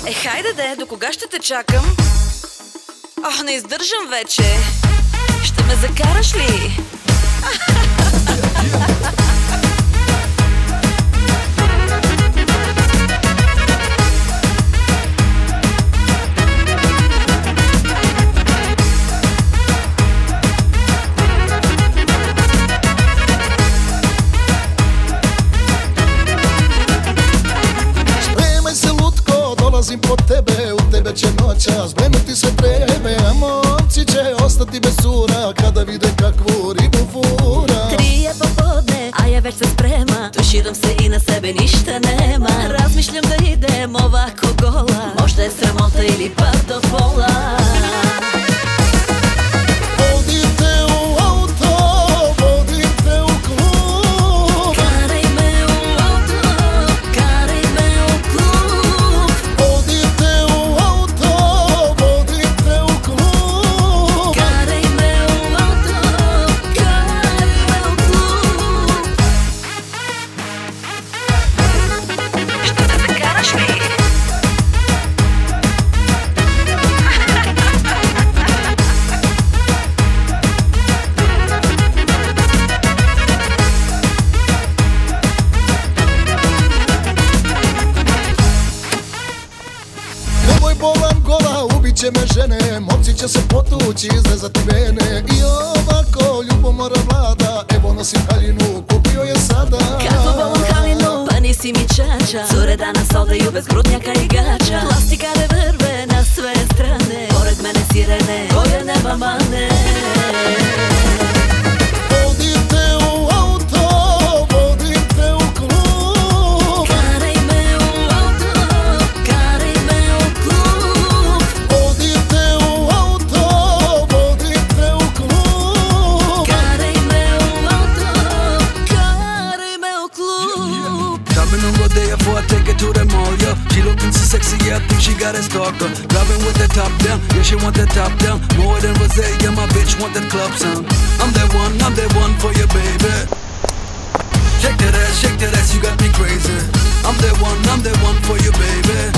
Хайде де, до кога ще те чакам? Ох, не издържам вече. Ще ме закараш ли? Dolazim po tebe, u tebe će noćas vrenuti sve treme, a momci će ostati bez sura kada vide kakvu ribu fura. 3 je popodne, a ja već se sprema, tuširam se i na sebe ništa nema. Razmišljam da idem ovako gola, možda je sramota ili par do pola. Vodim te u auto, vodim te u klub. Karaj me u auto, karaj me u klub. Vodim te u auto, vodim te u klub. Karaj me u auto, karaj me u klub. Ще ме закараш ли? Nemoj bolan gola, ubit će me žene, momci će se potući, izrezati vene. I ovako ljubomora vlada, evo nosim haljinu, kupio je sada. Kako volim halinu, pa nisi mi čača. Cure danas odaju bez grudnjaka i gača. Plastikane vrve na sve strane, pored mene sirene koje nema mane. Vodim te u auto, vodim te u klub. Karaj me u auto, karaj me u klub. Vodim te u auto, vodim te u klub. Karaj me u auto, karaj me u klub. Driving on Rodeo before I take her to the mall, yo. She looking so sexy, yeah, I think she got a stalker. Driving with the top down, yeah, she want the top down. More than rosé, yeah, my bitch want that club sound. I'm that one for you, baby. Shake that ass, you got me crazy. I'm that one for you, baby.